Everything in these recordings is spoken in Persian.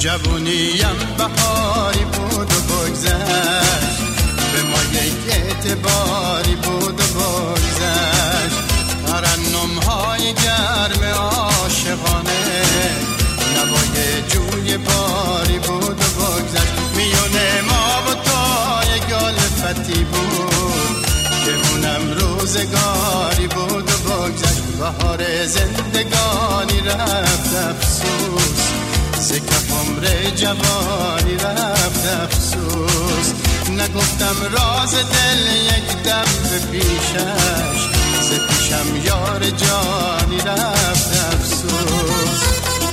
جوونیم بهاری بود و بگذشت، به ما یک اعتباری بود و بگذشت. ترنم‌های گرم عاشقانه، نوای جوی باری بود و بگذشت. میونه ما و تو یک الفتی بود که اونم روزگاری بود و بگذشت. بهار زندگانی رفت افسوس، سکف عمر جوانی رفت افسوس. نگفتم راز دل یک دم به پیشش، ز پیشم یار جانی رفت افسوس.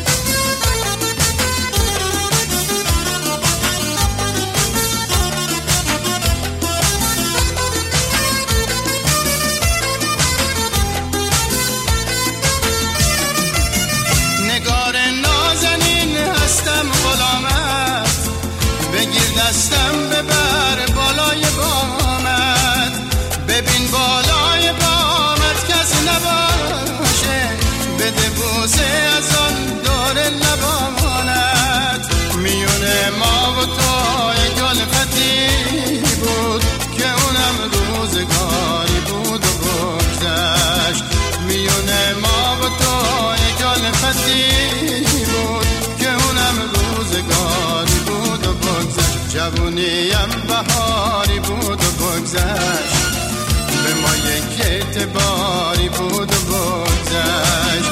بگیر دستم ببر بالای بامت، ببین بالای بامت کس نباشه، بده بوسه از آن دور لبانت. میونه ما و تو یک الفتی بود که اونم روزگاری بود و بگذشت. میونه ما و تو یک الفتی بود که اونم روزگاری بود و بگذشت. جوونیم بهاری بود و بگذشت، به ما یک اعتباری بود و بگذشت.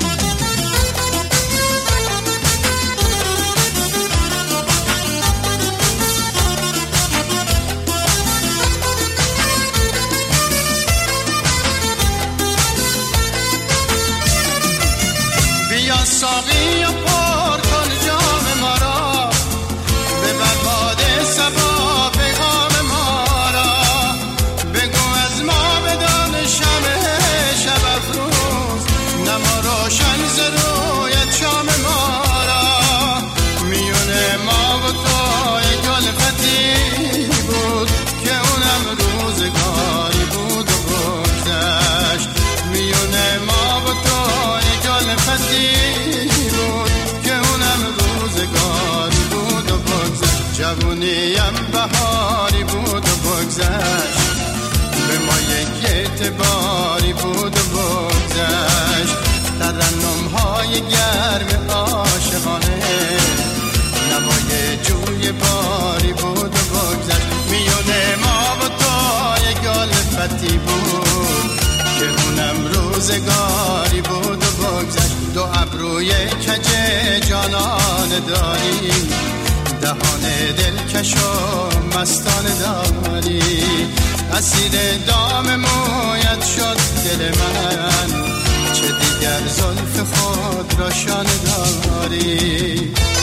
بیا ساقی و پر کن جام ما را، ببر باده صبا پیغام ما را. بگو از ما بدان شمع شب افروز، نما روشن ز رویت شام ما را. میونه ما و تو یک الفتی بود که اونم روزگاری بود و بگذشت. میونه ما و تو یک الفتی بود که اونم روزگاری بود و بگذشت. جوونیم بهاری بود و بگذشت، به ما یک اعتباری بود و بگذشت. ترنم‌های گرم عاشقانه، نوای جوی باری بود و بگذشت. میونه ما و تو یک الفتی بود که اونم روزگاری بود و بگذشت. دو ابروی کج جانان داری، دهان دلکش و مستان داری. اسیر دام مویت شد دل من، چه دیگر زلف خود را شانه داری.